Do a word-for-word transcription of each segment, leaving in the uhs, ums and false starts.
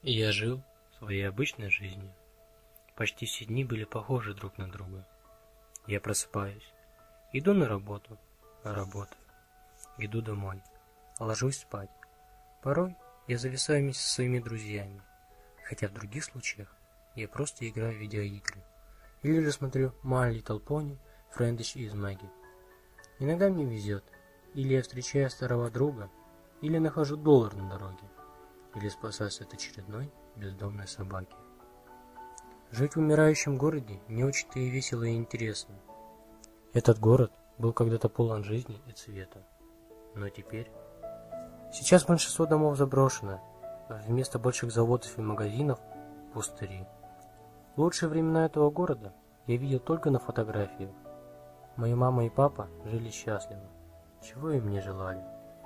И я жил своей обычной жизнью. Почти все дни были похожи друг на друга. Я просыпаюсь, иду на работу, работаю, иду домой, ложусь спать. Порой я зависаю вместе со своими друзьями, хотя в других случаях я просто играю в видеоигры. Или же смотрю My Little Pony, Friendship is Magic. Иногда мне везет, или я встречаю старого друга, или нахожу доллар на дороге, или спасаюсь от очередной бездомной собаки. Жить в умирающем городе не очень-то и весело и интересно. Этот город был когда-то полон жизни и цвета, но теперь... Сейчас большинство домов заброшено, вместо больших заводов и магазинов – пустыри. В лучшие времена этого города я видел только на фотографиях. Мои мама и папа жили счастливо, чего им не желали.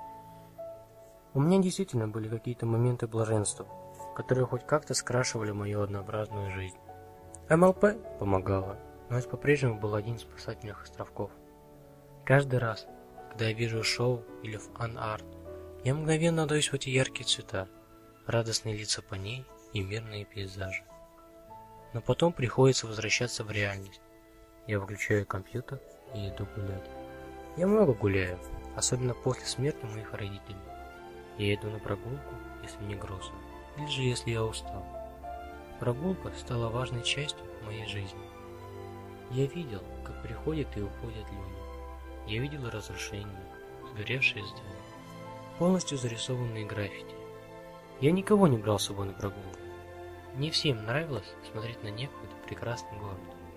У меня действительно были какие-то моменты блаженства, которые хоть как-то скрашивали мою однообразную жизнь. эм эл пэ помогало, но это по-прежнему был один из спасательных островков. Каждый раз, когда я вижу шоу или фан-арт, я мгновенно отдаюсь в эти яркие цвета, радостные лица парней и мирные пейзажи. Но потом приходится возвращаться в реальность. Я выключаю компьютер и иду гулять. Я много гуляю, особенно после смерти моих родителей. Я иду на прогулку, если мне грустно, или же если я устал. Прогулка стала важной частью моей жизни. Я видел, как приходят и уходят люди. Я видел разрушения, сгоревшие здания, полностью зарисованные граффити. Я никого не брал с собой на прогулку. Не всем нравилось смотреть на некогда прекрасный город.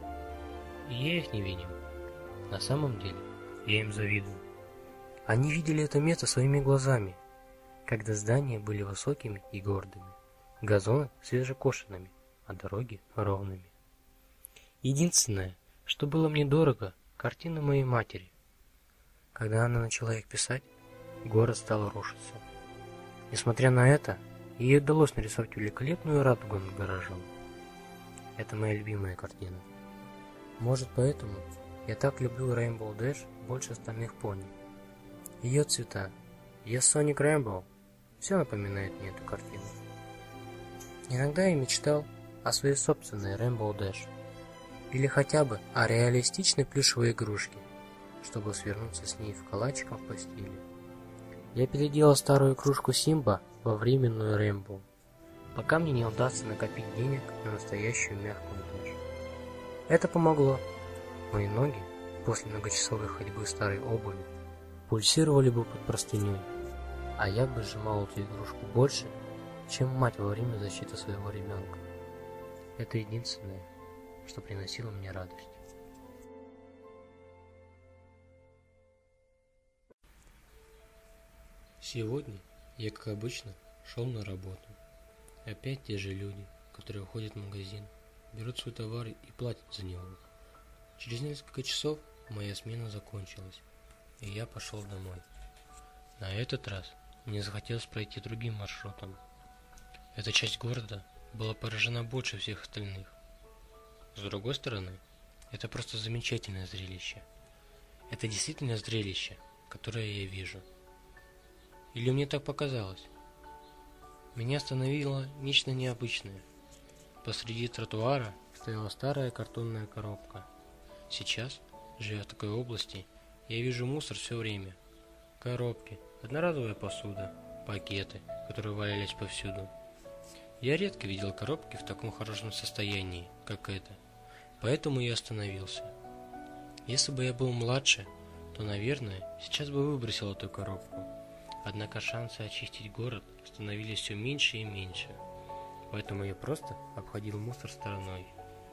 И я их не винил. На самом деле, я им завидую. Они видели это место своими глазами, когда здания были высокими и гордыми, газоны свежекошенными, а дороги ровными. Единственное, что было мне дорого, картина моей матери. Когда она начала их писать, город стал рушиться. Несмотря на это, ей удалось нарисовать великолепную радугу над гаражом. Это моя любимая картина. Может, поэтому я так люблю Rainbow Dash больше остальных пони. Ее цвета, ее Sonic Rainbow, все напоминает мне эту картину. Иногда я мечтал о своей собственной Rainbow Dash, или хотя бы о реалистичной плюшевой игрушке, чтобы свернуться с ней в калачиком в постели. Я переделал старую игрушку Симба во временную Rainbow, пока мне не удастся накопить денег на настоящую мягкую Dash. Это помогло. Мои ноги после многочасовой ходьбы старой обуви пульсировали бы под простыней, а я бы сжимал эту игрушку больше, чем мать во время защиты своего ребенка. Это единственное, что приносило мне радость. Сегодня я, как обычно, шел на работу. Опять те же люди, которые уходят в магазин, берут свой товар и платят за него. Через несколько часов моя смена закончилась, и я пошел домой. На этот раз мне захотелось пройти другим маршрутом. Эта часть города была поражена больше всех остальных. С другой стороны, это просто замечательное зрелище. Это действительно зрелище, которое я вижу. Или мне так показалось? Меня остановило нечто необычное. Посреди тротуара стояла старая картонная коробка. Сейчас, живя в такой области, я вижу мусор все время. Коробки, одноразовая посуда, пакеты, которые валялись повсюду. Я редко видел коробки в таком хорошем состоянии, как эта, поэтому я остановился. Если бы я был младше, то, наверное, сейчас бы выбросил эту коробку. Однако шансы очистить город становились все меньше и меньше, поэтому я просто обходил мусор стороной.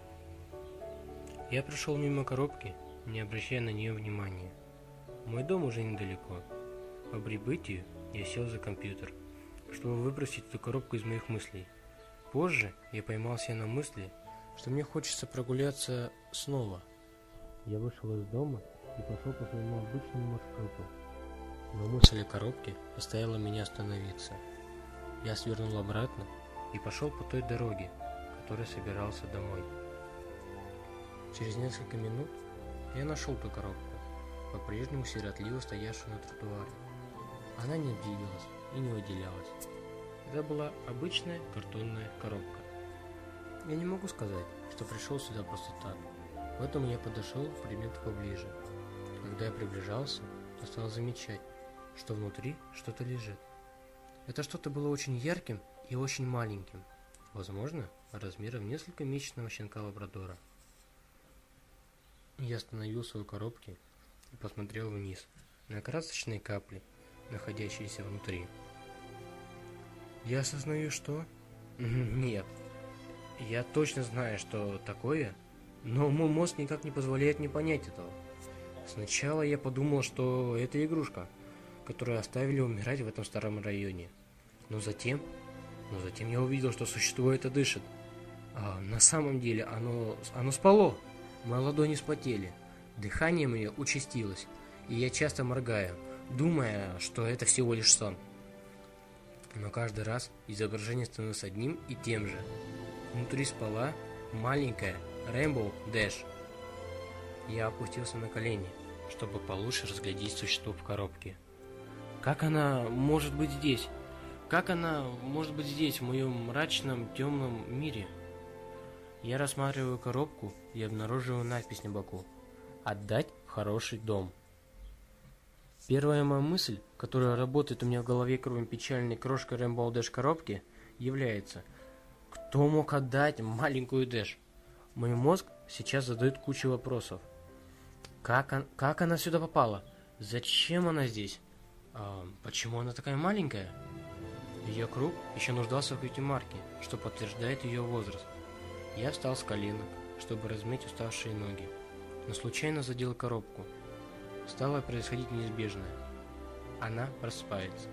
Я прошел мимо коробки, не обращая на нее внимания. Мой дом уже недалеко. По прибытию я сел за компьютер, чтобы выбросить эту коробку из моих мыслей. Позже я поймал себя на мысли, что мне хочется прогуляться снова. Я вышел из дома и пошел по своему обычному маршруту. Но мысль о коробке заставила меня остановиться. Я свернул обратно и пошел по той дороге, которой собирался домой. Через несколько минут я нашел ту коробку, по-прежнему сиротливо стоявшую на тротуаре. Она не двигалась и не выделялась. Это была обычная картонная коробка. Я не могу сказать, что пришел сюда просто так. Поэтому я подошел к предмету поближе. Когда я приближался, то стал замечать, что внутри что-то лежит. Это что-то было очень ярким и очень маленьким. Возможно, размером несколько месячного щенка лабрадора. Я остановил свою коробку и посмотрел вниз на красочные капли, находящиеся внутри. Я осознаю, что... Нет. Я точно знаю, что такое, но мой мозг никак не позволяет мне понять этого. Сначала я подумал, что это игрушка, которую оставили умирать в этом старом районе. Но затем... Но затем я увидел, что существо это дышит. А на самом деле оно... оно спало. Мои ладони вспотели. Дыхание мое участилось, и я часто моргаю, думая, что это всего лишь сон. Но каждый раз изображение становилось одним и тем же. Внутри спала маленькая Rainbow Dash. Я опустился на колени, чтобы получше разглядеть существо в коробке. Как она может быть здесь? Как она может быть здесь, в моем мрачном, темном мире? Я рассматриваю коробку и обнаруживаю надпись на боку: «Отдать в хороший дом». Первая моя мысль, которая работает у меня в голове, кроме печальной крошкой Rainbow Dash коробки, является: кто мог отдать маленькую Дэш? Мой мозг сейчас задает кучу вопросов. Как, он, как она сюда попала? Зачем она здесь? А почему она такая маленькая? Ее круг еще нуждался в какой-то марке, что подтверждает ее возраст. Я встал с коленок, чтобы размять уставшие ноги, но случайно задел коробку. Стало происходить неизбежное. Она просыпается.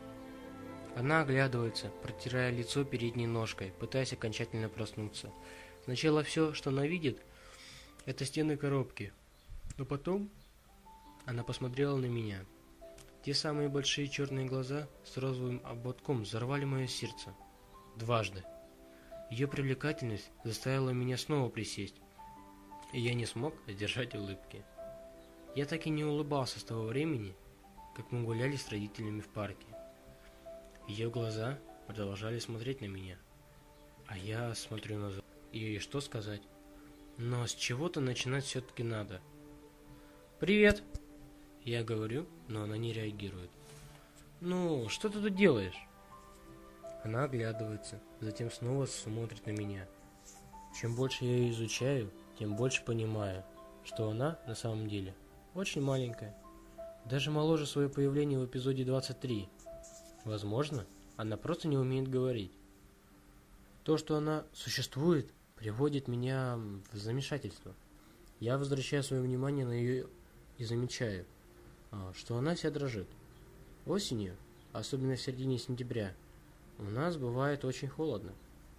Она оглядывается, протирая лицо передней ножкой, пытаясь окончательно проснуться. Сначала все, что она видит, это стены коробки. Но потом она посмотрела на меня. Те самые большие черные глаза с розовым ободком взорвали мое сердце. Дважды. Ее привлекательность заставила меня снова присесть, и я не смог сдержать улыбки. Я так и не улыбался с того времени, как мы гуляли с родителями в парке. Ее глаза продолжали смотреть на меня, а я смотрю назад. И что сказать? Но с чего-то начинать все-таки надо. «Привет!» Я говорю, но она не реагирует. «Ну, что ты тут делаешь?» Она оглядывается, затем снова смотрит на меня. Чем больше я ее изучаю, тем больше понимаю, что она на самом деле очень маленькая. Даже моложе свое появление в эпизоде двадцать три. Возможно, она просто не умеет говорить. То, что она существует, приводит меня в замешательство. Я возвращаю свое внимание на ее и замечаю, что она вся дрожит. Осенью, особенно в середине сентября, у нас бывает очень холодно.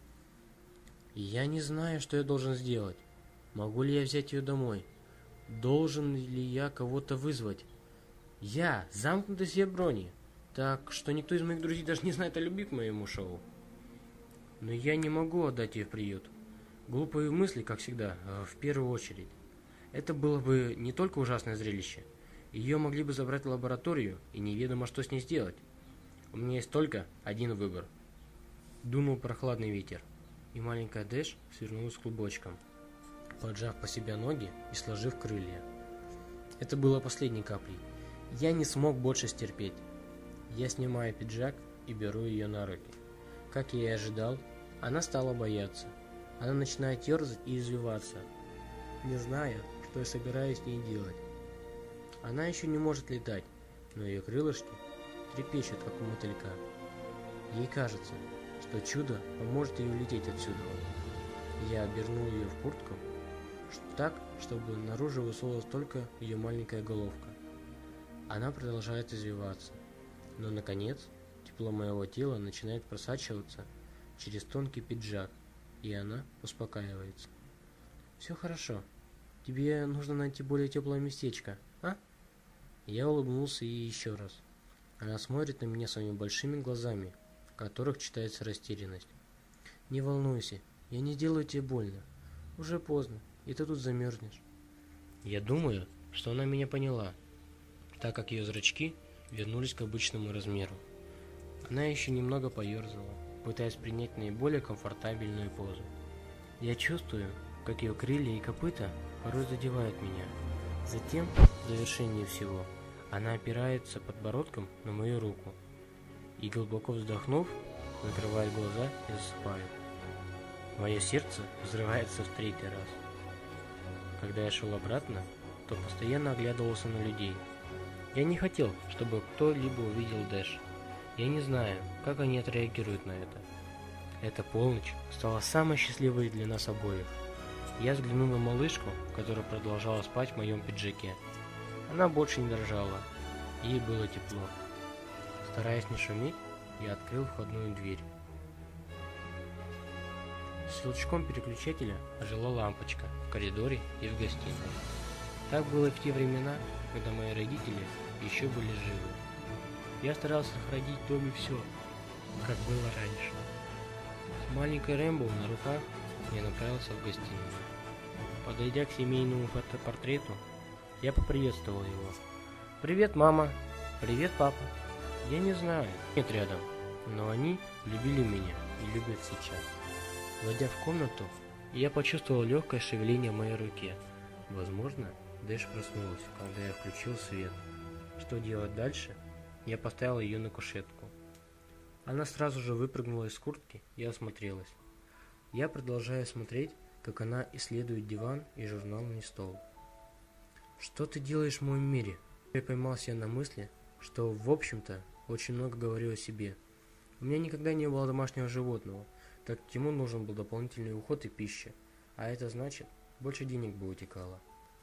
И я не знаю, что я должен сделать. Могу ли я взять ее домой? Должен ли я кого-то вызвать? Я замкнутый себе брони, так что никто из моих друзей даже не знает о любви к моему шоу. Но я не могу отдать ее в приют. Глупые мысли, как всегда, в первую очередь. Это было бы не только ужасное зрелище. Ее могли бы забрать в лабораторию, и неведомо, что с ней сделать. У меня есть только один выбор. Дунул прохладный ветер, и маленькая Дэш свернулась клубочком, поджав по себе ноги и сложив крылья. Это было последней каплей. Я не смог больше стерпеть. Я снимаю пиджак и беру ее на руки. Как я и ожидал, она стала бояться. Она начинает ерзать и извиваться, не зная, что я собираюсь с ней делать. Она еще не может летать, но ее крылышки трепещут, как у мотылька. Ей кажется, что чудо поможет ей улететь отсюда. Я обернул ее в куртку так, чтобы наружу высовывалась только ее маленькая головка. Она продолжает извиваться, но, наконец, тепло моего тела начинает просачиваться через тонкий пиджак, и она успокаивается. «Все хорошо. Тебе нужно найти более теплое местечко, а?» Я улыбнулся ей еще раз. Она смотрит на меня своими большими глазами, в которых читается растерянность. «Не волнуйся, я не сделаю тебе больно. Уже поздно, и ты тут замерзнешь». Я думаю, что она меня поняла, так как ее зрачки вернулись к обычному размеру. Она еще немного поерзала, пытаясь принять наиболее комфортабельную позу. Я чувствую, как ее крылья и копыта порой задевают меня. Затем, в завершении всего, она опирается подбородком на мою руку и, глубоко вздохнув, закрывает глаза и засыпает. Мое сердце взрывается в третий раз. Когда я шел обратно, то постоянно оглядывался на людей. Я не хотел, чтобы кто-либо увидел Дэш. Я не знаю, как они отреагируют на это. Эта полночь стала самой счастливой для нас обоих. Я взглянул на малышку, которая продолжала спать в моем пиджаке. Она больше не дрожала, ей было тепло. Стараясь не шуметь, я открыл входную дверь. Щелчком переключателя ожила лампочка в коридоре и в гостиной. Так было в те времена, когда мои родители еще были живы. Я старался сохранить в доме все, как было раньше. С маленькой Рэмбо на руках я направился в гостиную. Подойдя к семейному фотопортрету, я поприветствовал его. «Привет, мама!» «Привет, папа!» Я не знаю, нет рядом, но они любили меня и любят сейчас. Войдя в комнату, я почувствовал легкое шевеление в моей руке. Возможно, Дэш проснулась, когда я включил свет. Что делать дальше? Я поставил ее на кушетку. Она сразу же выпрыгнула из куртки и осмотрелась. Я продолжаю смотреть, как она исследует диван и журнальный стол. «Что ты делаешь в моем мире?» Я поймался на мысли, что, в общем-то, очень много говорю о себе. У меня никогда не было домашнего животного, так как ему нужен был дополнительный уход и пища, а это значит, больше денег бы утекало.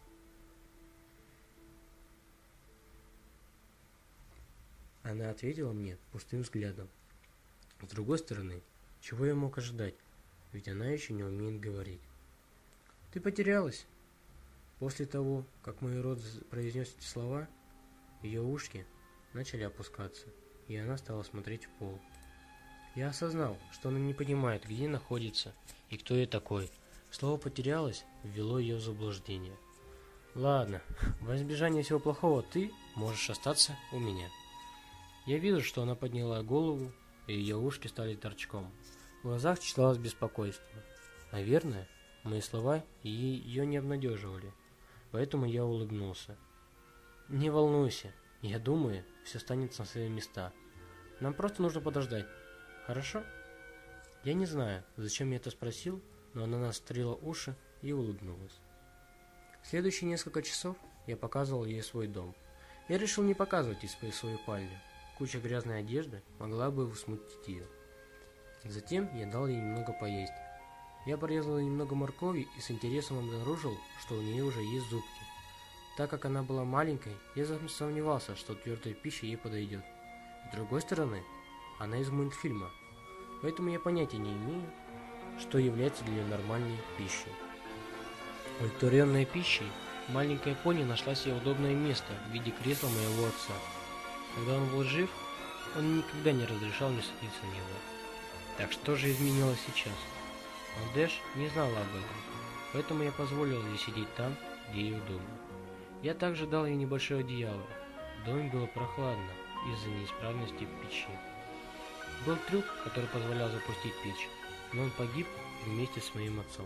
Она ответила мне пустым взглядом. С другой стороны, чего я мог ожидать, ведь она еще не умеет говорить. «Ты потерялась?» После того, как мой рот произнес эти слова, ее ушки начали опускаться, и она стала смотреть в пол. Я осознал, что она не понимает, где находится и кто я такой. Слово «потерялась» ввело ее в заблуждение. «Ладно, во избежание всего плохого ты можешь остаться у меня». Я вижу, что она подняла голову, и ее ушки стали торчком. В глазах читалось беспокойство. Наверное, мои слова ее не обнадеживали, поэтому я улыбнулся. «Не волнуйся, я думаю, все станет на свои места. Нам просто нужно подождать. Хорошо?» Я не знаю, зачем я это спросил, но она настрела уши и улыбнулась. В следующие несколько часов я показывал ей свой дом. Я решил не показывать ей свою спальню. Куча грязной одежды могла бы смутить ее. Затем я дал ей немного поесть. Я порезал ей немного моркови и с интересом обнаружил, что у нее уже есть зубки. Так как она была маленькой, я сомневался, что твердая пища ей подойдет. С другой стороны, она из мультфильма, поэтому я понятия не имею, что является для нее нормальной пищей. Удовлетворенной пищей, маленькая пони нашла себе удобное место в виде кресла моего отца. Когда он был жив, он никогда не разрешал мне садиться на него. Так что же изменилось сейчас? Но Дэш не знала об этом, поэтому я позволил ей сидеть там, где ей удобно. Я также дал ей небольшое одеяло. В доме было прохладно из-за неисправности печи. Был трюк, который позволял запустить печь, но он погиб вместе с моим отцом.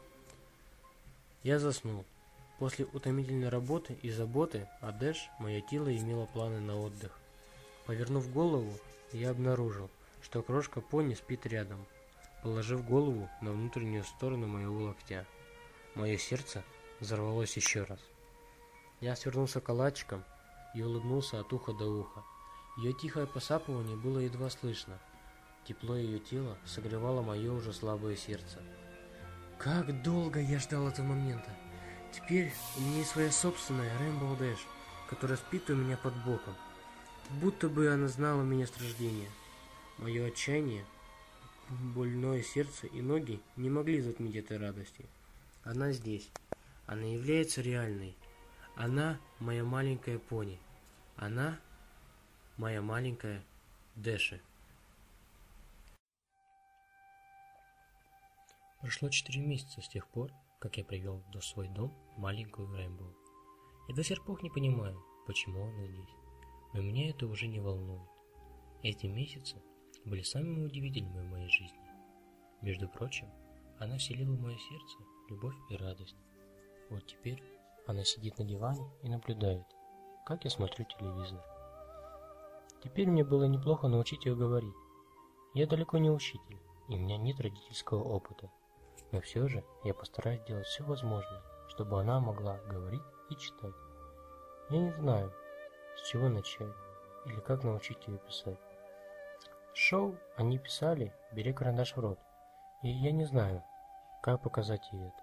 Я заснул. После утомительной работы и заботы о Дэш мое тело имело планы на отдых. Повернув голову, я обнаружил, что крошка пони спит рядом, положив голову на внутреннюю сторону моего локтя. Мое сердце взорвалось еще раз. Я свернулся калачиком и улыбнулся от уха до уха. Ее тихое посапывание было едва слышно. Тепло ее тела согревало мое уже слабое сердце. Как долго я ждал этого момента! Теперь у меня есть своя собственная Рэмбо Дэш, которая спит у меня под боком. Будто бы она знала меня с рождения. Мое отчаяние, больное сердце и ноги не могли затмить этой радости. Она здесь. Она является реальной. Она моя маленькая пони. Она моя маленькая Дэши. Прошло четыре месяца с тех пор, как я привел в свой дом маленькую Рэмбо. Я до сих пор не понимаю, почему она здесь, но меня это уже не волнует. Эти месяцы были самыми удивительными в моей жизни. Между прочим, она вселила в мое сердце любовь и радость. Вот теперь она сидит на диване и наблюдает, как я смотрю телевизор. Теперь мне было неплохо научить ее говорить. Я далеко не учитель, и у меня нет родительского опыта. Но все же я постараюсь делать все возможное, чтобы она могла говорить и читать. Я не знаю, с чего начать или как научить ее писать. Шоу они писали, бери карандаш в рот, и я не знаю, как показать ей это.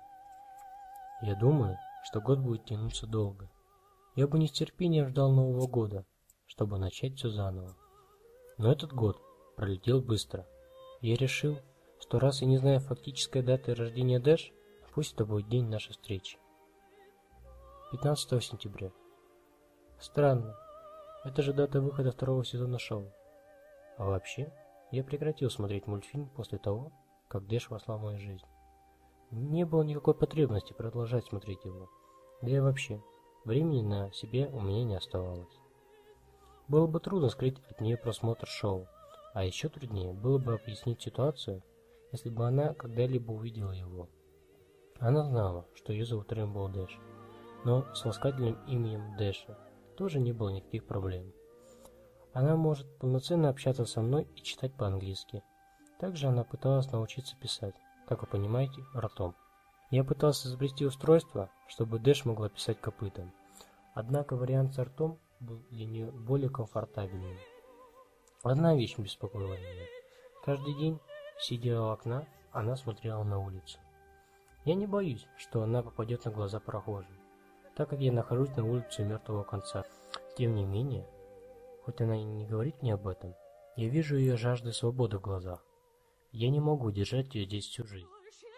Я думаю, что год будет тянуться долго. Я бы не с терпением ждал Нового года, чтобы начать все заново. Но этот год пролетел быстро. Я решил, что раз я не знаю фактической даты рождения Дэш, пусть это будет день нашей встречи. пятнадцатого сентября. Странно, это же дата выхода второго сезона шоу. А вообще, я прекратил смотреть мультфильм после того, как Дэш вошла в мою жизнь. Не было никакой потребности продолжать смотреть его. Да и вообще, времени на себе у меня не оставалось. Было бы трудно скрыть от нее просмотр шоу, а еще труднее было бы объяснить ситуацию, если бы она когда-либо увидела его. Она знала, что ее зовут Рэмбоу Дэш, но с ласкательным именем Дэша тоже не было никаких проблем. Она может полноценно общаться со мной и читать по-английски. Также она пыталась научиться писать, как вы понимаете, ртом. Я пытался изобрести устройство, чтобы Дэш могла писать копытом. Однако вариант с ртом был для нее более комфортабельным. Одна вещь беспокоила меня. Каждый день, сидя у окна, она смотрела на улицу. Я не боюсь, что она попадет на глаза прохожим, так как я нахожусь на улице мертвого конца. Тем не менее, хоть она и не говорит мне об этом, я вижу ее жажду свободы в глазах. Я не могу держать ее здесь всю жизнь.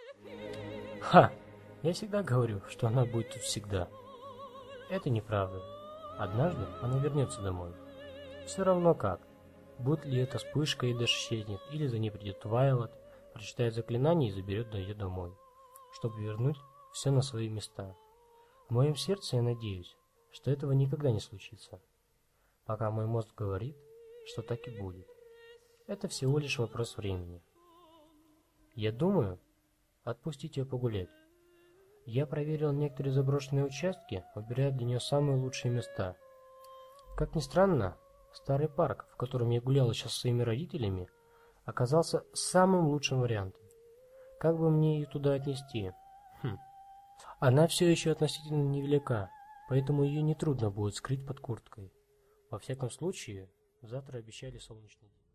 Ха! Я всегда говорю, что она будет тут всегда. Это неправда. Однажды она вернется домой. Все равно как. Будет ли это вспышка и Дэш исчезнет, или за ней придет Твайлайт, прочитает заклинание и заберет ее домой, чтобы вернуть все на свои места. В моем сердце я надеюсь, что этого никогда не случится. Пока мой мозг говорит, что так и будет. Это всего лишь вопрос времени. Я думаю, отпустить ее погулять. Я проверил некоторые заброшенные участки, выбирая для нее самые лучшие места. Как ни странно, старый парк, в котором я гулял сейчас со своими родителями, оказался самым лучшим вариантом. Как бы мне ее туда отнести? Хм. Она все еще относительно невелика, поэтому ее нетрудно будет скрыть под курткой. Во всяком случае, завтра обещали солнечный день.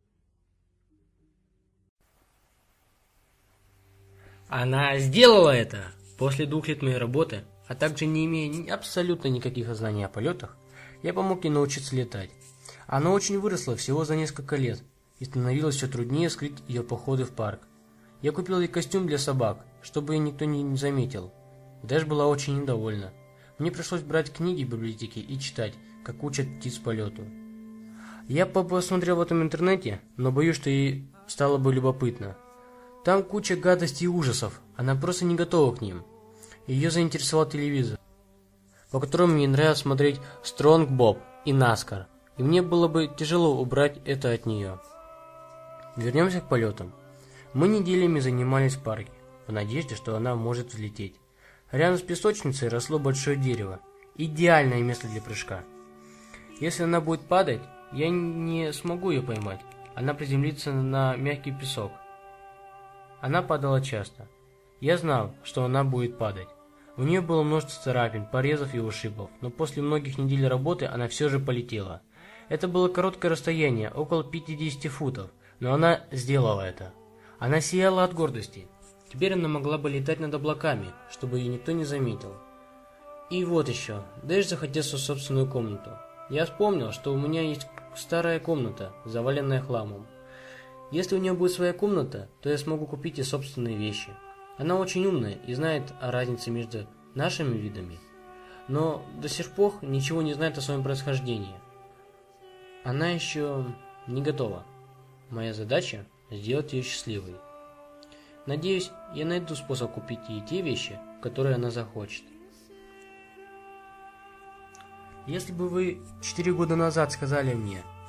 Она сделала это! После двух лет моей работы, а также не имея абсолютно никаких знаний о полетах, я помог ей научиться летать. Она очень выросла всего за несколько лет, и становилось все труднее скрыть ее походы в парк. Я купил ей костюм для собак, чтобы ее никто не заметил. Дэш была очень недовольна. Мне пришлось брать книги в библиотеке и читать, как учат птиц полету. Я посмотрел в этом интернете, но боюсь, что ей стало бы любопытно. Там куча гадостей и ужасов, она просто не готова к ним. Ее заинтересовал телевизор, по которому мне нравилось смотреть Стронг Боб и Наскар, и мне было бы тяжело убрать это от нее. Вернемся к полетам. Мы неделями занимались в парке, в надежде, что она может взлететь. Рядом с песочницей росло большое дерево, идеальное место для прыжка. Если она будет падать, я не смогу ее поймать, она приземлится на мягкий песок. Она падала часто. Я знал, что она будет падать. У нее было множество царапин, порезов и ушибов, но после многих недель работы она все же полетела. Это было короткое расстояние, около пятидесяти футов, но она сделала это. Она сияла от гордости. Теперь она могла бы летать над облаками, чтобы ее никто не заметил. И вот еще. Дэш захотел свою собственную комнату. Я вспомнил, что у меня есть старая комната, заваленная хламом. Если у нее будет своя комната, то я смогу купить ей собственные вещи. Она очень умная и знает о разнице между нашими видами, но до сих пор ничего не знает о своем происхождении. Она еще не готова. Моя задача – сделать ее счастливой. Надеюсь, я найду способ купить ей те вещи, которые она захочет. Если бы вы четыре года назад сказали мне,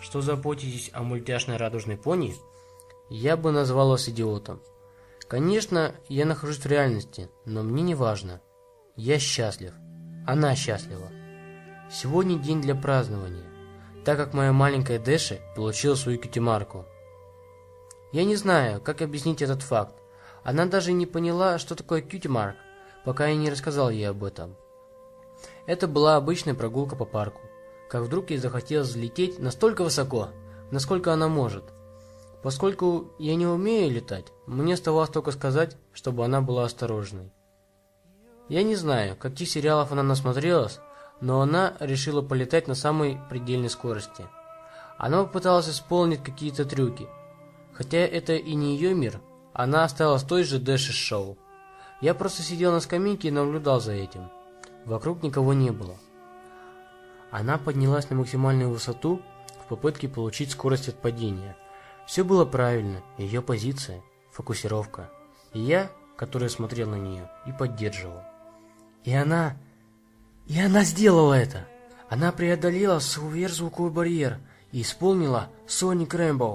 что заботитесь о мультяшной радужной пони, я бы назвал вас идиотом. Конечно, я нахожусь в реальности, но мне не важно. Я счастлив. Она счастлива. Сегодня день для празднования, так как моя маленькая Дэши получила свою кьюти-марку. Я не знаю, как объяснить этот факт. Она даже не поняла, что такое кьюти-марк, пока я не рассказал ей об этом. Это была обычная прогулка по парку, как вдруг ей захотелось взлететь настолько высоко, насколько она может. Поскольку я не умею летать, мне оставалось только сказать, чтобы она была осторожной. Я не знаю, каких сериалов она насмотрелась, но она решила полетать на самой предельной скорости. Она попыталась исполнить какие-то трюки. Хотя это и не ее мир, она осталась той же Дэши Шоу. Я просто сидел на скамейке и наблюдал за этим. Вокруг никого не было. Она поднялась на максимальную высоту в попытке получить скорость от падения. Все было правильно, ее позиция, фокусировка. И я, который смотрел на нее и поддерживал. И она... И она сделала это! Она преодолела сверхзвуковой барьер и исполнила Sonic Rainbow.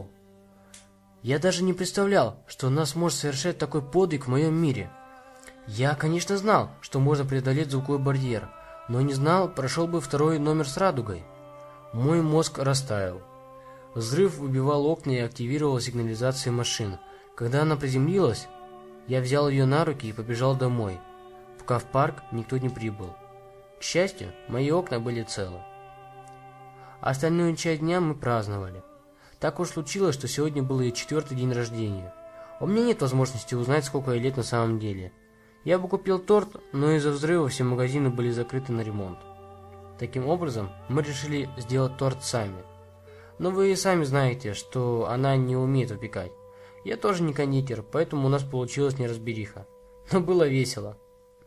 Я даже не представлял, что она сможет совершать такой подвиг в моем мире. Я, конечно, знал, что можно преодолеть звуковой барьер, но не знал, прошел бы второй номер с радугой. Мой мозг растаял. Взрыв выбивал окна и активировал сигнализацию машин. Когда она приземлилась, я взял ее на руки и побежал домой, пока в парк никто не прибыл. К счастью, мои окна были целы. Остальную часть дня мы праздновали. Так уж случилось, что сегодня был ее четвертый день рождения. У меня нет возможности узнать, сколько ей лет на самом деле. Я бы купил торт, но из-за взрыва все магазины были закрыты на ремонт. Таким образом, мы решили сделать торт сами. Но вы и сами знаете, что она не умеет выпекать. Я тоже не кондитер, поэтому у нас получилась неразбериха. Но было весело.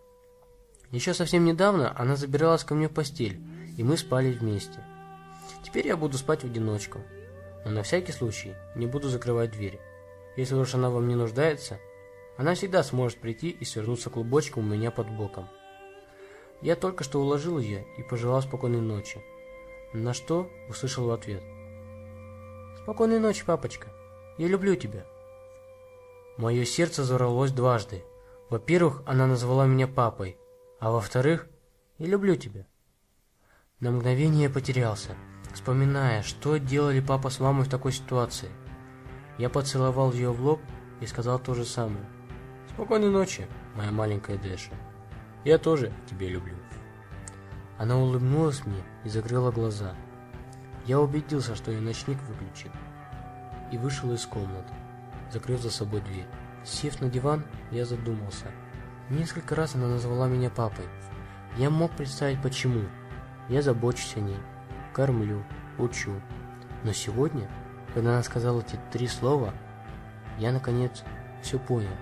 Еще совсем недавно она забиралась ко мне в постель, и мы спали вместе. Теперь я буду спать в одиночку. Но на всякий случай не буду закрывать дверь. Если уж она во мне нуждается, она всегда сможет прийти и свернуться клубочком у меня под боком. Я только что уложил ее и пожелал спокойной ночи. На что услышал в ответ: «Спокойной ночи, папочка. Я люблю тебя». Мое сердце взорвалось дважды. Во-первых, она назвала меня папой, а во-вторых, я люблю тебя. На мгновение я потерялся, вспоминая, что делали папа с мамой в такой ситуации. Я поцеловал ее в лоб и сказал то же самое. «Спокойной ночи, моя маленькая Дэша. Я тоже тебя люблю». Она улыбнулась мне и закрыла глаза. Я убедился, что ее ночник выключен, и вышел из комнаты, закрыв за собой дверь. Сев на диван, я задумался. Несколько раз она назвала меня папой. Я мог представить, почему. Я забочусь о ней, кормлю, учу. Но сегодня, когда она сказала эти три слова, я, наконец, все понял.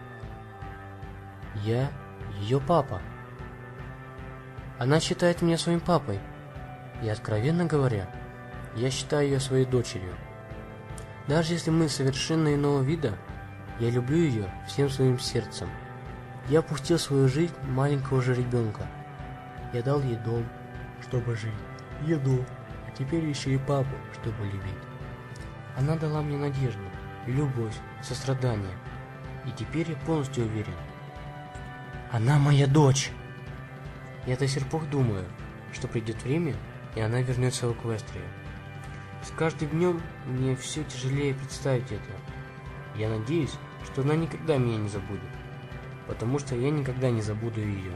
Я ее папа. Она считает меня своим папой. И, откровенно говоря, я считаю ее своей дочерью. Даже если мы совершенно иного вида, я люблю ее всем своим сердцем. Я опустил свою жизнь маленького же ребенка. Я дал ей дом, чтобы жить, еду, а теперь еще и папу, чтобы любить. Она дала мне надежду, любовь, сострадание. И теперь я полностью уверен. Она моя дочь. Я до сих пор думаю, что придет время, и она вернется в Эквестрию. С каждым днем мне все тяжелее представить это. Я надеюсь, что она никогда меня не забудет, потому что я никогда не забуду ее.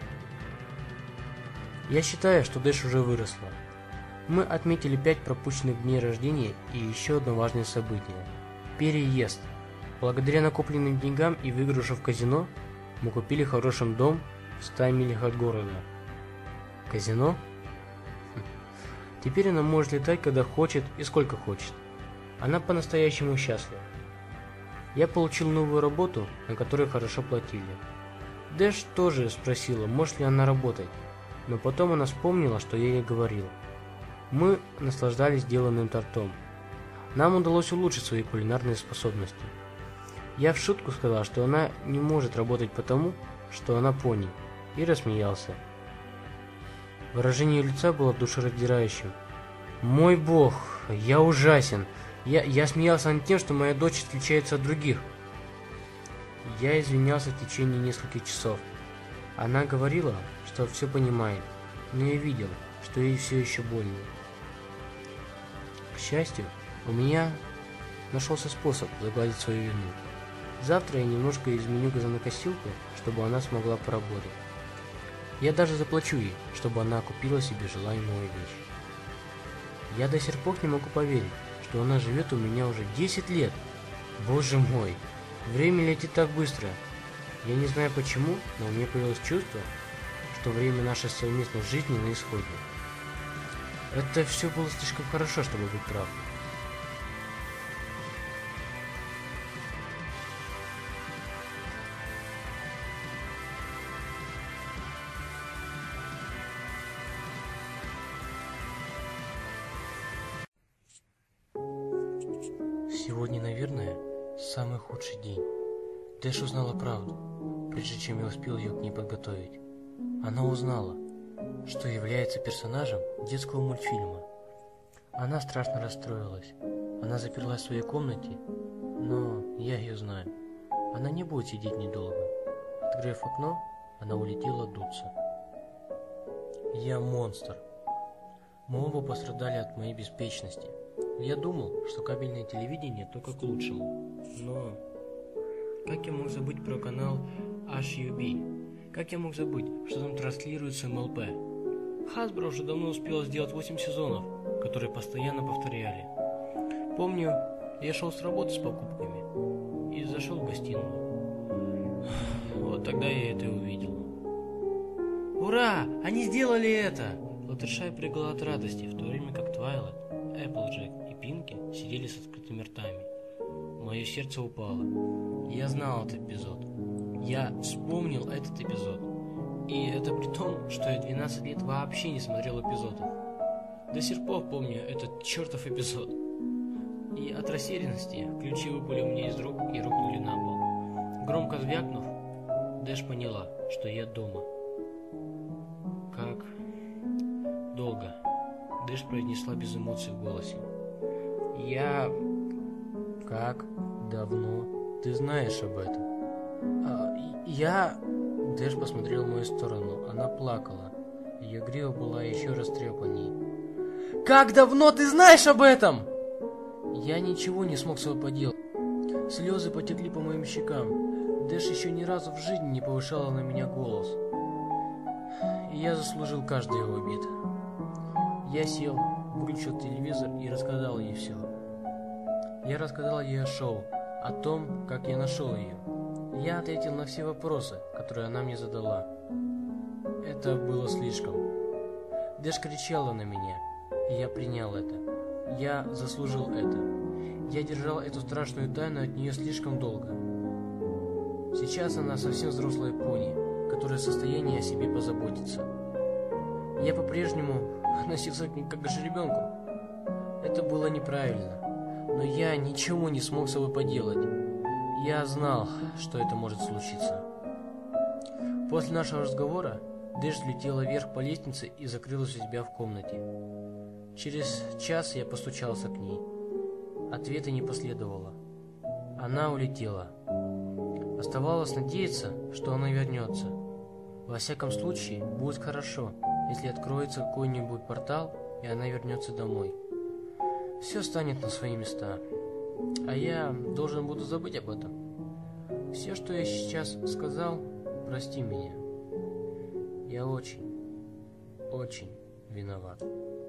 Я считаю, что Дэш уже выросла. Мы отметили пять пропущенных дней рождения и еще одно важное событие – переезд. Благодаря накопленным деньгам и выигрышу в казино мы купили хороший дом в ста милях от города. Казино? Хм. Теперь она может летать, когда хочет и сколько хочет. Она по-настоящему счастлива. Я получил новую работу, на которой хорошо платили. Дэш тоже спросила, может ли она работать, но потом она вспомнила, что я ей говорил. Мы наслаждались деланным тортом. Нам удалось улучшить свои кулинарные способности. Я в шутку сказал, что она не может работать потому, что она пони, и рассмеялся. Выражение лица было душераздирающим. Мой бог, Я ужасен. Я, я смеялся над тем, что моя дочь отличается от других. Я извинялся в течение нескольких часов. Она говорила, что все понимает, но я видел, что ей все еще больно. К счастью, у меня нашелся способ загладить свою вину. Завтра я немножко изменю газонокосилку, чтобы она смогла поработать. Я даже заплачу ей, чтобы она купила себе желаемую вещь. Я до сих пор не могу поверить, что она живет у меня уже десять лет. Боже мой, время летит так быстро. Я не знаю почему, но у меня появилось чувство, что время нашей совместной жизни на исходе. Это все было слишком хорошо, чтобы быть правдой. Сегодня, наверное, самый худший день. Дэш узнала правду, прежде чем я успел ее к ней подготовить. Она узнала, что является персонажем детского мультфильма. Она страшно расстроилась. Она заперлась в своей комнате, но я ее знаю. Она не будет сидеть недолго. Открыв окно, она улетела дуться. Я монстр. Мы оба пострадали от моей беспечности. Я думал, что кабельное телевидение только к лучшему. Но как я мог забыть про канал эйч ю би? Как я мог забыть, что там транслируется эм эл пэ? Hasbro уже давно успела сделать восемь сезонов, которые постоянно повторяли. Помню, я шел с работы с покупками и зашел в гостиную. Вот тогда я это и увидел. Ура! Они сделали это! Флаттершай прыгала от радости, в то время как Твайлайт, Эпплджек и Пинки сидели с открытыми ртами. Мое сердце упало. Я знал этот эпизод. Я вспомнил этот эпизод. И это при том, что я двенадцать лет вообще не смотрел эпизодов. До сих пор помню этот чертов эпизод. И от растерянности ключи выпали у меня из рук и рухнули на пол. Громко звякнув, Дэш поняла, что я дома. Как долго? Дэш произнесла без эмоций в голосе. Я... Как давно ты знаешь об этом? А, я... Дэш посмотрела в мою сторону. Она плакала. Ее грива была еще растрепанней. Как давно ты знаешь об этом? Я ничего не смог с собой поделать. Слезы потекли по моим щекам. Дэш еще ни разу в жизни не повышала на меня голос. И я заслужил каждый его обид. Я сел, выключил телевизор и рассказал ей все. Я рассказал ей о шоу, о том, как я нашел ее. Я ответил на все вопросы, которые она мне задала. Это было слишком. Дэш кричала на меня, и я принял это. Я заслужил это. Я держал эту страшную тайну от нее слишком долго. Сейчас она совсем взрослая пони, которая в состоянии о себе позаботиться. Я по-прежнему относился к ней как к жеребенку. Это было неправильно, но я ничего не смог с собой поделать. Я знал, что это может случиться. После нашего разговора Дэш взлетела вверх по лестнице и закрылась у себя в комнате. Через час я постучался к ней. Ответа не последовало. Она улетела. Оставалось надеяться, что она вернется. Во всяком случае, будет хорошо, если откроется какой-нибудь портал, и она вернется домой. Все станет на свои места. А я должен буду забыть об этом. Все, что я сейчас сказал, прости меня. Я очень, очень виноват.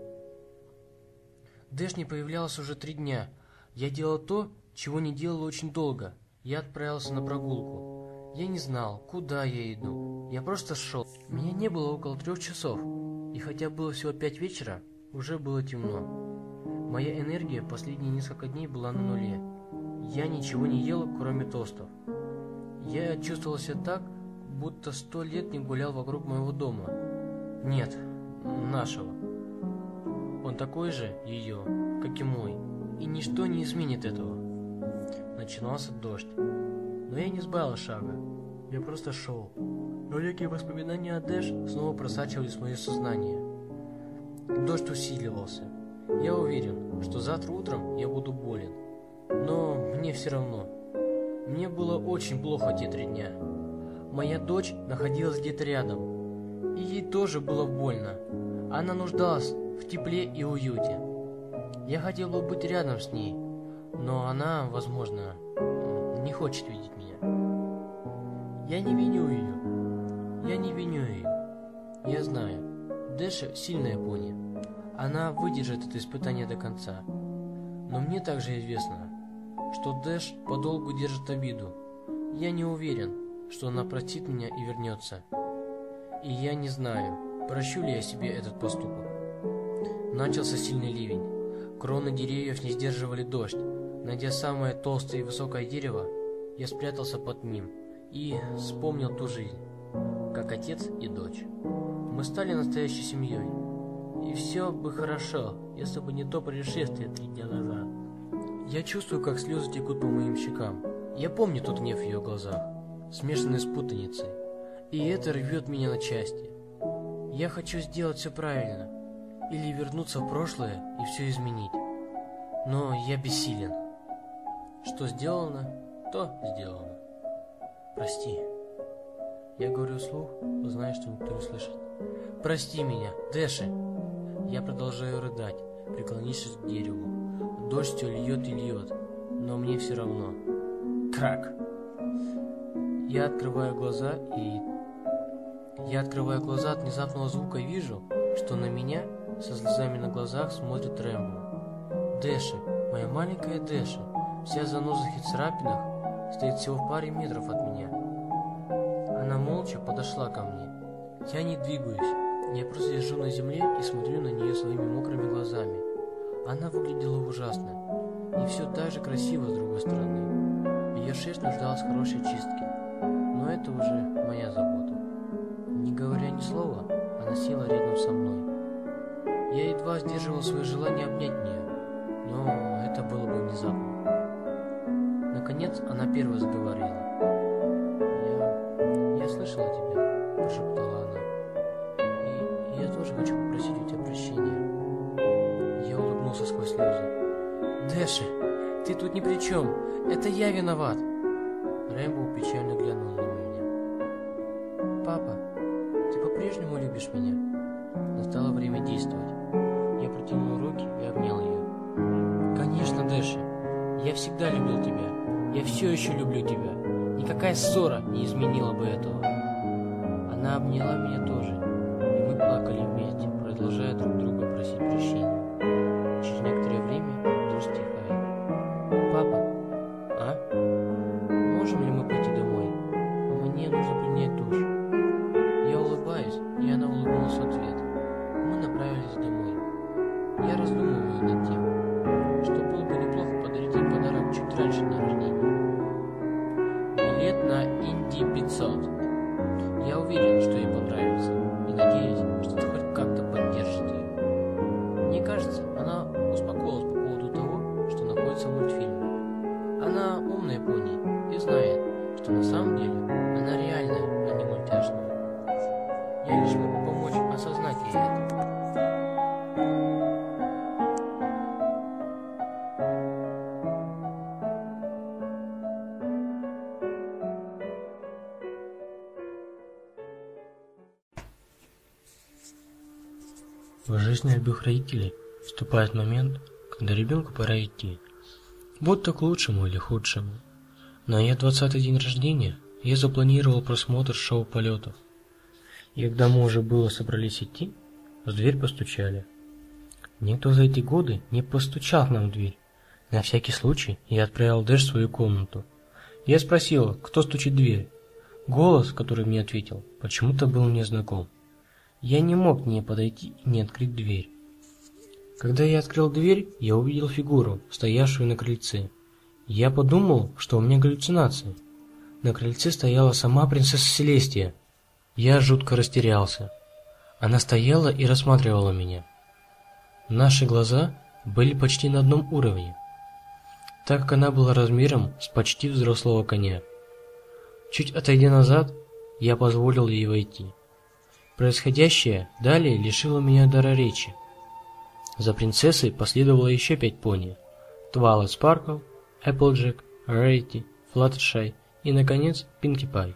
Дэш не появлялся уже три дня. Я делал то, чего не делал очень долго. Я отправился на прогулку. Я не знал, куда я иду. Я просто шел. Меня не было около трех часов. И хотя было всего пять вечера, уже было темно. Моя энергия последние несколько дней была на нуле. Я ничего не ел, кроме тостов. Я чувствовал себя так, будто сто лет не гулял вокруг моего дома. Нет, нашего. Он такой же ее, как и мой, и ничто не изменит этого. Начинался дождь, но я не сбавил шага. Я просто шел. Далекие воспоминания о Дэш снова просачивались в мое сознание. Дождь усиливался. Я уверен, что завтра утром я буду болен. Но мне все равно. Мне было очень плохо те три дня. Моя дочь находилась где-то рядом, и ей тоже было больно. Она нуждалась в тепле и уюте. Я хотел бы быть рядом с ней, но она, возможно, не хочет видеть меня. Я не виню ее. Я не виню ее. Я знаю, Дэша сильная пони. Она выдержит это испытание до конца. Но мне также известно, что Дэш подолгу держит обиду. Я не уверен, что она простит меня и вернется. И я не знаю, прощу ли я себе этот поступок. Начался сильный ливень. Кроны деревьев не сдерживали дождь. Найдя самое толстое и высокое дерево, я спрятался под ним и вспомнил ту жизнь, как отец и дочь. Мы стали настоящей семьей. И все бы хорошо, если бы не то происшествие три дня назад. Я чувствую, как слезы текут по моим щекам. Я помню тот гнев в ее глазах, смешанный с путаницей. И это рвет меня на части. Я хочу сделать все правильно, или вернуться в прошлое и все изменить. Но я бессилен. Что сделано, то сделано. Прости. Я говорю вслух, зная, что никто не слышит. Прости меня, Дэши. Я продолжаю рыдать, преклонившись к дереву. Дождь все льет и льет, но мне все равно. Крак. Я открываю глаза и... Я открываю глаза от внезапного звука и вижу, что на меня со слезами на глазах смотрит Рэмбо. Дэши, моя маленькая Дэши, вся в занозах и царапинах, стоит всего в паре метров от меня. Она молча подошла ко мне. Я не двигаюсь. Я просто лежу на земле и смотрю на нее своими мокрыми глазами. Она выглядела ужасно. И все так же красиво с другой стороны. Ее шерсть нуждалась в хорошей чистке. Но это уже моя забота. Не говоря ни слова, она села рядом со мной. Я едва сдерживал свое желание обнять ее, но это было бы внезапно. Наконец она первая заговорила. «Я... я слышала тебя», – прошептала она. «И я тоже хочу попросить у тебя прощения». Я улыбнулся сквозь слезы. «Дэши, ты тут ни при чем. Это я виноват». Рэмбо печально глянул на меня. «Папа, ты по-прежнему любишь меня?» Настало время действовать. Я протянул руки и обнял ее. «Конечно, Дэши, я всегда любил тебя. Я все еще люблю тебя. Никакая ссора не изменила бы этого». Она обняла меня тоже, и мы плакали вместе, продолжая друг друга просить прощения. Через некоторое время дождь стихает. «Папа, а? Можем ли мы пойти домой? Мне нужно принять душ». Я улыбаюсь, и она улыбнулась в ответ. Мы направились домой. Я раздумываю над тем, что было бы неплохо подарить ей подарок чуть раньше дня рождения. Билет на Инди пятьсот. Я уверен, что ей понравится, и надеюсь, что это хоть как-то поддержит ее. Мне кажется, она успокоилась по поводу того, что находится в мультфильме. Она умная пони и знает, что на самом деле она реальная, а не мультяшная. Я лишь могу помочь осознать ей это. В жизни любых родителей вступает момент, когда ребенку пора идти. Будь то к лучшему или худшему. На ее двадцатый день рождения я запланировал просмотр шоу полетов. И когда мы уже было собрались идти, в дверь постучали. Никто за эти годы не постучал к нам в дверь. На всякий случай я отправил Дэш в свою комнату. Я спросил, кто стучит в дверь. Голос, который мне ответил, почему-то был мне знаком. Я не мог к ней подойти и не открыть дверь. Когда я открыл дверь, я увидел фигуру, стоявшую на крыльце. Я подумал, что у меня галлюцинации. На крыльце стояла сама принцесса Селестия. Я жутко растерялся. Она стояла и рассматривала меня. Наши глаза были почти на одном уровне, так как она была размером с почти взрослого коня. Чуть отойдя назад, я позволил ей войти. Происходящее далее лишило меня дара речи. За принцессой последовало еще пять пони. Twilight Sparkle, Applejack, Rarity, Fluttershy и, наконец, Pinkie Pie.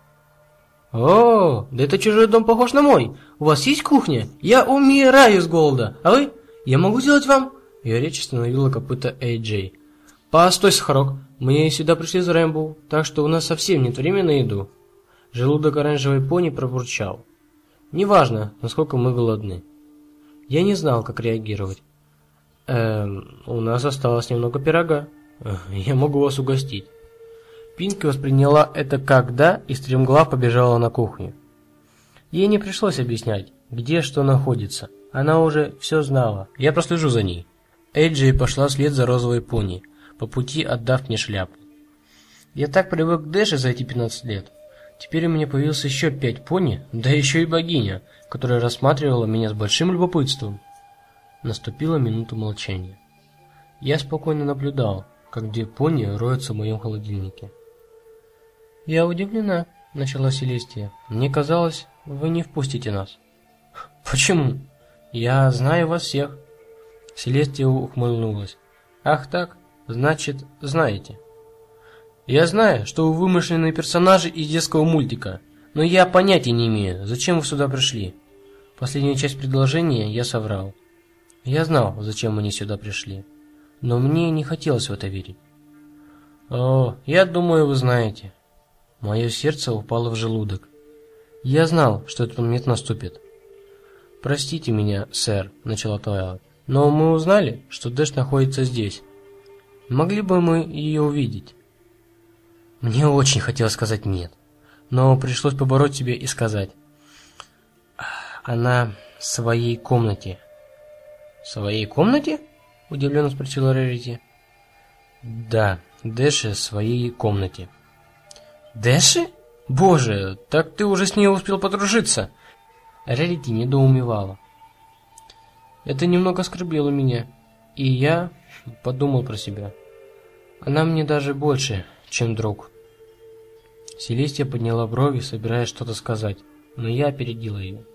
«О, да это чужой дом похож на мой! У вас есть кухня? Я умираю с голода! А вы? Я могу сделать вам?» Ее речь остановила копыта Эй Джей. «Постой, Сахарок, мы сюда пришли за Рэмбоу, так что у нас совсем нет времени на еду». Желудок оранжевой пони пробурчал. «Неважно, насколько мы голодны». Я не знал, как реагировать. «Эм, у нас осталось немного пирога. Я могу вас угостить». Пинки восприняла это как «да» и стремглав побежала на кухню. Ей не пришлось объяснять, где что находится. Она уже все знала. Я прослежу за ней. Эйджи пошла вслед за розовой пони, по пути отдав мне шляпу. Я так привык к Дэше за эти пятнадцать лет. Теперь у меня появилось еще пять пони, да еще и богиня, которая рассматривала меня с большим любопытством. Наступила минута молчания. Я спокойно наблюдал, как две пони роются в моем холодильнике. «Я удивлена», — начала Селестия. «Мне казалось, вы не впустите нас». «Почему? Я знаю вас всех». Селестия ухмыльнулась. «Ах так? Значит, знаете». «Я знаю, что вы вымышленные персонажи из детского мультика, но я понятия не имею, зачем вы сюда пришли». Последнюю часть предложения я соврал. Я знал, зачем они сюда пришли, но мне не хотелось в это верить. «О, я думаю, вы знаете». Мое сердце упало в желудок. Я знал, что этот момент наступит. «Простите меня, сэр», — начала Твайлайт, — «но мы узнали, что Дэш находится здесь. Могли бы мы ее увидеть?» Мне очень хотелось сказать «нет», но пришлось побороть себя и сказать: «Она в своей комнате». «В своей комнате?» — удивленно спросила Рарити. «Да, Дэши в своей комнате». «Дэши? Боже, так ты уже с ней успел подружиться!» Рарити недоумевала. Это немного оскорбило меня, и я подумал про себя. Она мне даже больше, чем друг. Селестия подняла брови, собираясь что-то сказать, но я опередил ее.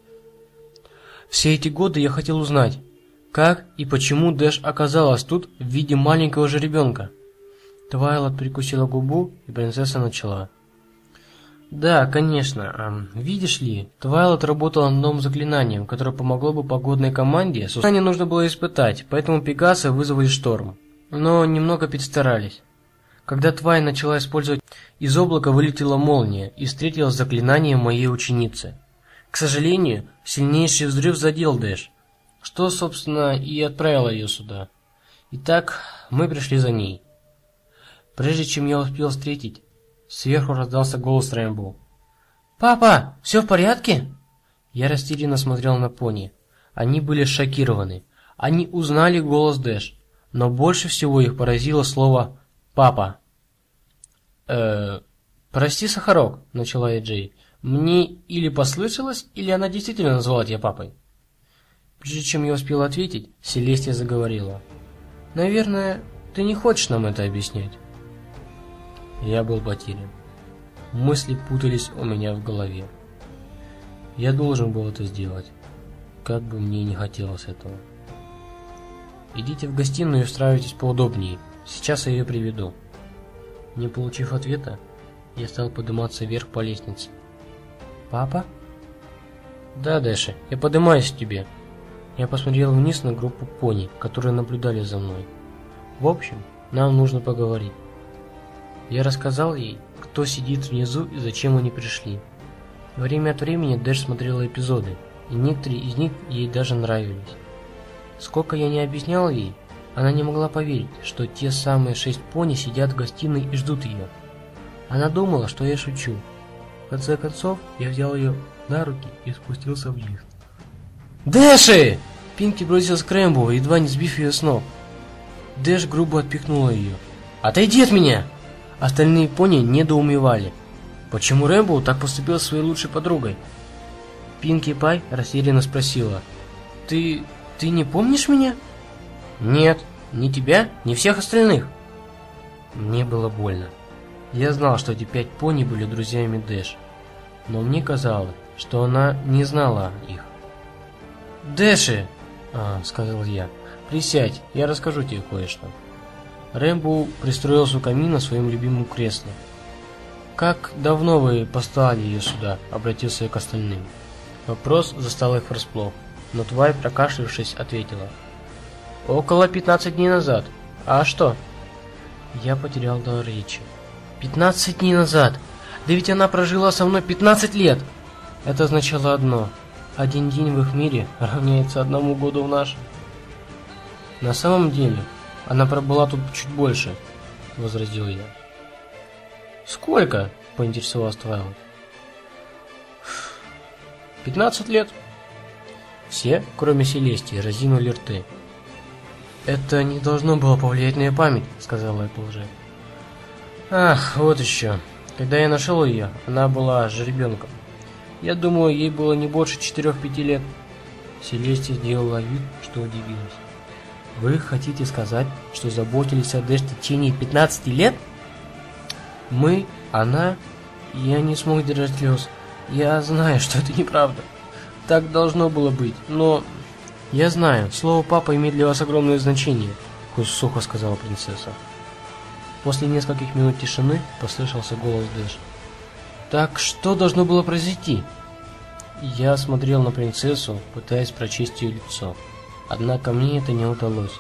Все эти годы я хотел узнать, как и почему Дэш оказалась тут в виде маленького жеребенка. Твайлайт прикусила губу, и принцесса начала. «Да, конечно. Видишь ли, Твайлайт работала над новым заклинанием, которое помогло бы погодной команде. Заклинание нужно было испытать, поэтому Пегаса вызвали шторм. Но немного перестарались. Когда Твай начала использовать, из облака вылетела молния и встретилась с заклинанием моей ученицы. К сожалению, сильнейший взрыв задел Дэш, что, собственно, и отправило ее сюда. Итак, мы пришли за ней. Прежде чем я успел встретить, сверху раздался голос Рэмбоу. «Папа, все в порядке?» Я растерянно смотрел на пони. Они были шокированы. Они узнали голос Дэш, но больше всего их поразило слово «папа». «Э, прости, Сахарок», — начала Эй Джей. «Мне или послышалось, или она действительно назвала тебя папой?» Прежде чем я успел ответить, Селестия заговорила. «Наверное, ты не хочешь нам это объяснять?» Я был потерян. Мысли путались у меня в голове. Я должен был это сделать, как бы мне не хотелось этого. «Идите в гостиную и устраивайтесь поудобнее. Сейчас я ее приведу». Не получив ответа, я стал подниматься вверх по лестнице. «Папа?» «Да, Дэши, я поднимаюсь к тебе». Я посмотрел вниз на группу пони, которые наблюдали за мной. «В общем, нам нужно поговорить». Я рассказал ей, кто сидит внизу и зачем они пришли. Время от времени Дэш смотрела эпизоды, и некоторые из них ей даже нравились. Сколько я не объяснял ей, она не могла поверить, что те самые шесть пони сидят в гостиной и ждут ее. Она думала, что я шучу. В конце концов, я взял ее на руки и спустился вниз. «Дэши!» Пинки бросилась к Рэмбоу, едва не сбив ее с ног. Дэш грубо отпихнула ее. «Отойди от меня!» Остальные пони недоумевали. Почему Рэмбоу так поступил со своей лучшей подругой? Пинки Пай растерянно спросила. «Ты... ты не помнишь меня?» «Нет, ни тебя, ни всех остальных». Мне было больно. Я знал, что эти пять пони были друзьями Дэш, но мне казалось, что она не знала их. «Дэши!» А, сказал я. Присядь, я расскажу тебе кое-что. Рэмбо пристроился у камина своим любимым креслом. Как давно вы послали ее сюда? Обратился я к остальным. Вопрос застал их врасплох, но Твай, прокашлявшись, ответила. Около пятнадцати дней назад. А что? Я потерял дар речи. Пятнадцать дней назад? Да ведь она прожила со мной пятнадцать лет! Это означало одно. Один день в их мире равняется одному году в нашем. На самом деле, она пробыла тут чуть больше, возразил я. Сколько? Поинтересовался Твайлайт. Пятнадцать лет. Все, кроме Селестии, разинули рты. Это не должно было повлиять на ее память, сказала Эпплджей. Ах, вот еще. Когда я нашел ее, она была жеребенком. Я думаю, ей было не больше четырех-пяти лет. Селестия сделала вид, что удивилась. Вы хотите сказать, что заботились о Дэш в течение пятнадцати лет? Мы, она, я не смог держать слез. Я знаю, что это неправда. Так должно было быть, но... Я знаю, слово «папа» имеет для вас огромное значение, хоть сухо сказала принцесса. После нескольких минут тишины послышался голос Дэш. Так что должно было произойти? Я смотрел на принцессу, пытаясь прочесть ее лицо. Однако мне это не удалось.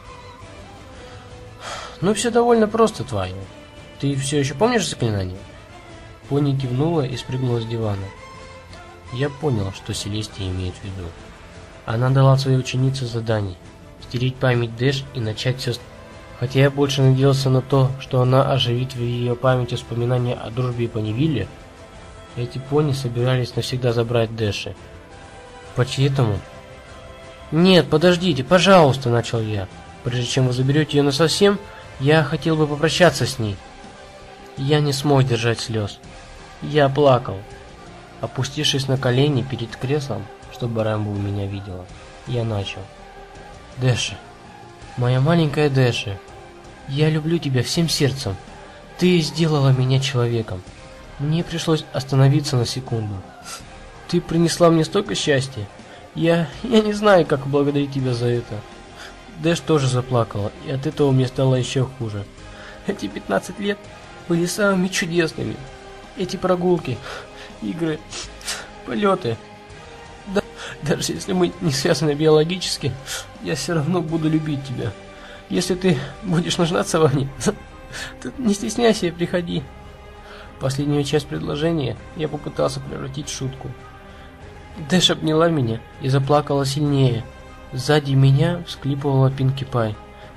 Ну, все довольно просто, Твайо. Ты все еще помнишь заклинание? Пони кивнула и спрыгнула с дивана. Я понял, что Селестия имеет в виду. Она дала своей ученице задание стереть память Дэш и начать все. Хотя я больше надеялся на то, что она оживит в ее памяти воспоминания о дружбе и Понивилле, эти пони собирались навсегда забрать Дэши. Поэтому... Нет, подождите, пожалуйста, начал я. Прежде чем вы заберете ее насовсем, я хотел бы попрощаться с ней. Я не смог держать слез. Я плакал. Опустившись на колени перед креслом, чтобы Рэмбо меня видела, я начал. Дэши, моя маленькая Дэши, я люблю тебя всем сердцем. Ты сделала меня человеком. Мне пришлось остановиться на секунду. Ты принесла мне столько счастья. Я... я не знаю, как благодарить тебя за это. Дэш тоже заплакала, и от этого мне стало еще хуже. Эти пятнадцать лет были самыми чудесными. Эти прогулки, игры, полеты. Да, даже если мы не связаны биологически, я все равно буду любить тебя. Если ты будешь нуждаться во мне, то не стесняйся и приходи. Последнюю часть предложения я попытался превратить в шутку. Дэш обняла меня и заплакала сильнее. Сзади меня всхлипывала Пинки Пай.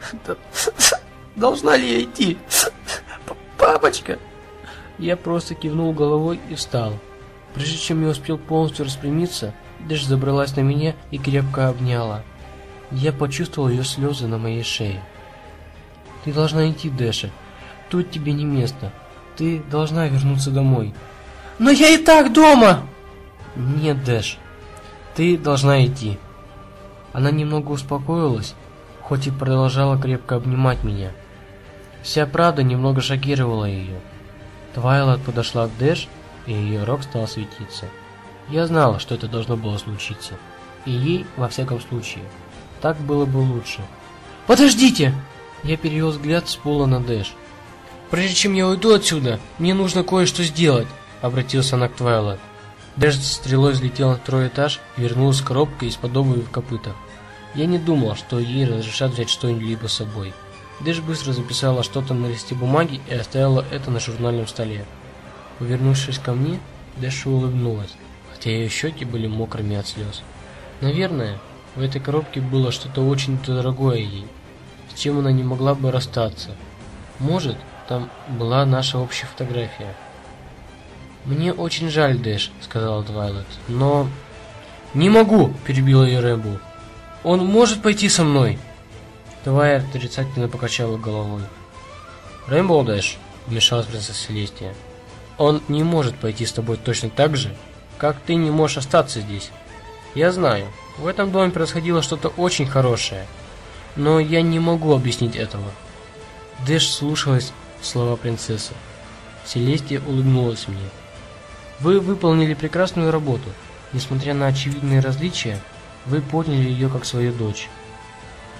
Должна ли я идти? Папочка! Я просто кивнул головой и встал. Прежде чем я успел полностью распрямиться, Дэш забралась на меня и крепко обняла. Я почувствовал ее слезы на моей шее. Ты должна идти, Дэша. Тут тебе не место. Ты должна вернуться домой. Но я и так дома! Нет, Дэш. Ты должна идти. Она немного успокоилась, хоть и продолжала крепко обнимать меня. Вся правда немного шокировала ее. Твайлайт подошла к Дэш, и ее рог стал светиться. Я знала, что это должно было случиться. И ей, во всяком случае, так было бы лучше. Подождите! Я перевел взгляд с пола на Дэш. Прежде чем я уйду отсюда, мне нужно кое-что сделать, обратился она к Твайлайт. Дэш стрелой взлетела на второй этаж и вернулась с коробкой из-под обуви в копытах. Я не думал, что ей разрешат взять что-либо с собой. Дэш быстро записала что-то на листе бумаги и оставила это на журнальном столе. Повернувшись ко мне, Дэш улыбнулась, хотя ее щеки были мокрыми от слез. Наверное, в этой коробке было что-то очень дорогое ей, с чем она не могла бы расстаться. Может, там была наша общая фотография. «Мне очень жаль, Дэш», — сказала Твайлайт, — «но...» «Не могу!» — перебила ее Рэмбо. «Он может пойти со мной!» Твайлайт отрицательно покачала головой. «Рэмбо, Дэш», — вмешалась принцесса Селестия, — «он не может пойти с тобой точно так же, как ты не можешь остаться здесь. Я знаю, в этом доме происходило что-то очень хорошее, но я не могу объяснить этого». Дэш слушалась в слова принцессы. Селестия улыбнулась мне. «Вы выполнили прекрасную работу. Несмотря на очевидные различия, вы поняли ее как свою дочь.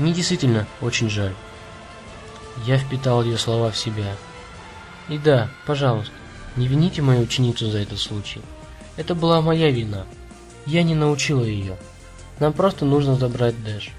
Мне действительно очень жаль. Я впитал ее слова в себя. И да, пожалуйста, не вините мою ученицу за этот случай. Это была моя вина. Я не научила ее. Нам просто нужно забрать Дэш.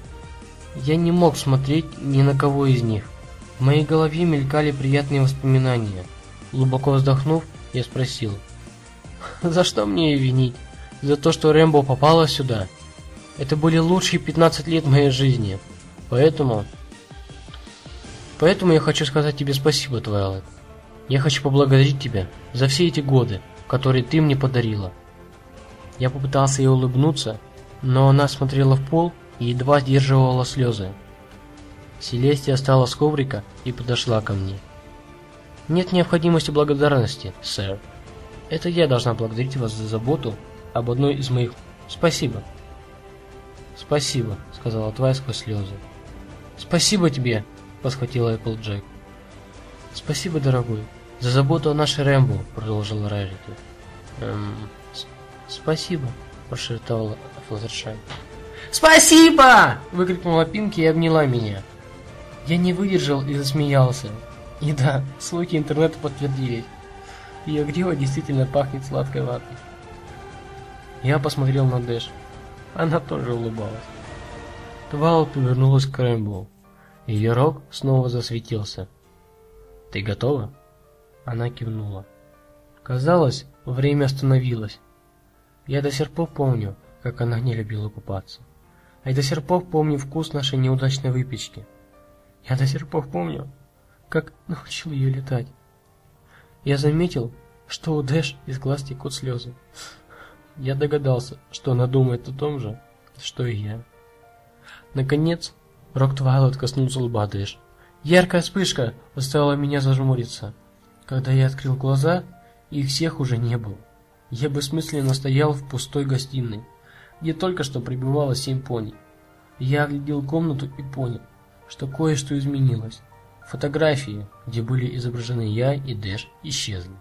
Я не мог смотреть ни на кого из них. В моей голове мелькали приятные воспоминания. Глубоко вздохнув, я спросил: за что мне ее винить? За то, что Рэмбо попала сюда? Это были лучшие пятнадцать лет моей жизни. Поэтому... Поэтому я хочу сказать тебе спасибо, Твайлайт. Я хочу поблагодарить тебя за все эти годы, которые ты мне подарила. Я попытался ей улыбнуться, но она смотрела в пол и едва сдерживала слезы. Селестия встала с коврика и подошла ко мне. Нет необходимости благодарности, сэр. Это я должна благодарить вас за заботу об одной из моих... Спасибо. Спасибо, сказала Твай сквозь слезы. Спасибо тебе, подхватила Эпплджек. Спасибо, дорогой, за заботу о нашей Рэмбо, продолжила Рарити. Эм, спасибо, прошептала Флаттершай. Спасибо! Выкрикнула Пинки и обняла меня. Я не выдержал и засмеялся. И да, слухи интернета подтвердились. Ее грива действительно пахнет сладкой ватой. Я посмотрел на Дэш. Она тоже улыбалась. Твайлайт повернулась к Рэмбо. Ее рог снова засветился. «Ты готова?» Она кивнула. Казалось, время остановилось. Я до сих пор помню, как она не любила купаться. А я до сих пор помню вкус нашей неудачной выпечки. Я до сих пор помню, как научил ее летать. Я заметил, что у Дэш из глаз текут слезы. Я догадался, что она думает о том же, что и я. Наконец, рог Твайлайт коснулся лба Дэш. Яркая вспышка заставила меня зажмуриться. Когда я открыл глаза, их всех уже не было. Я бессмысленно стоял в пустой гостиной, где только что пребывало семь пони. Я оглядел комнату и понял, что кое-что изменилось. Фотографии, где были изображены я и Дэш, исчезли.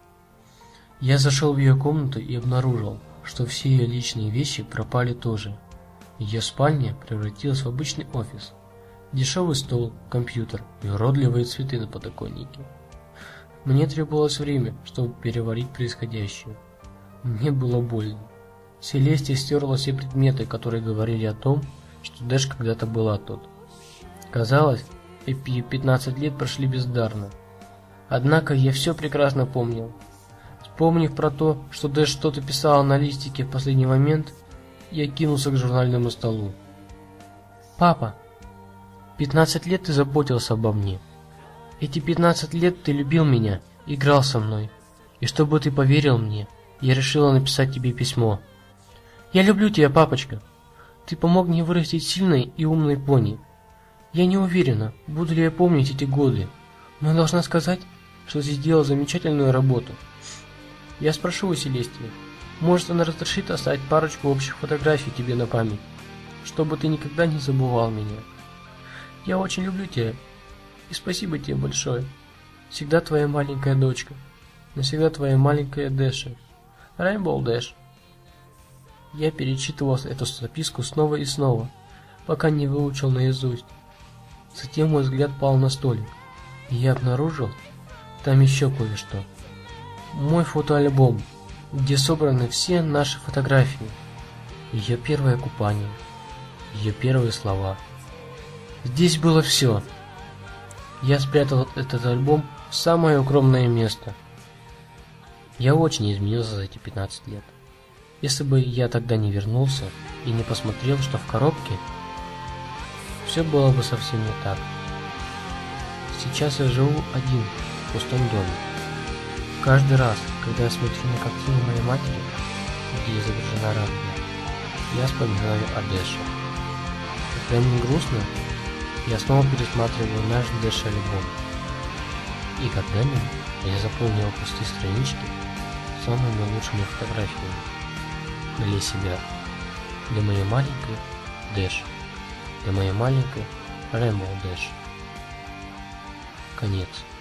Я зашел в ее комнату и обнаружил, что все ее личные вещи пропали тоже. Ее спальня превратилась в обычный офис. Дешевый стол, компьютер и уродливые цветы на подоконнике. Мне требовалось время, чтобы переварить происходящее. Мне было больно. Селестия стерла все предметы, которые говорили о том, что Дэш когда-то была тут. Казалось, эти пятнадцать лет прошли бездарно. Однако я все прекрасно помнил. Вспомнив про то, что Дэш что-то писала на листике в последний момент, я кинулся к журнальному столу. «Папа, пятнадцать лет ты заботился обо мне. Эти пятнадцать лет ты любил меня, играл со мной. И чтобы ты поверил мне, я решила написать тебе письмо. Я люблю тебя, папочка. Ты помог мне вырастить сильной и умной пони. Я не уверена, буду ли я помнить эти годы, но я должна сказать, что ты сделал замечательную работу. Я спрошу у Селестии, может она разрешит оставить парочку общих фотографий тебе на память, чтобы ты никогда не забывал меня. Я очень люблю тебя, и спасибо тебе большое. Всегда твоя маленькая дочка, навсегда твоя маленькая Дэша. Рэмбо Дэш». Я перечитывал эту записку снова и снова, пока не выучил наизусть. Затем мой взгляд пал на столик, и я обнаружил там еще кое-что. Мой фотоальбом, где собраны все наши фотографии. Ее первое купание, ее первые слова. Здесь было все. Я спрятал этот альбом в самое укромное место. Я очень изменился за эти пятнадцать лет. Если бы я тогда не вернулся и не посмотрел, что в коробке, все было бы совсем не так. Сейчас я живу один в пустом доме. Каждый раз, когда я смотрю на картину моей матери, где изображена Рэмбо, я вспоминаю о Дэше. Когда мне грустно, я снова пересматриваю наш Дэш альбом. И когда-нибудь я заполнил пустые странички самыми лучшими фотографиями для себя, для моей маленькой Дэш, для моей маленькой Рэмбо Дэш. Конец.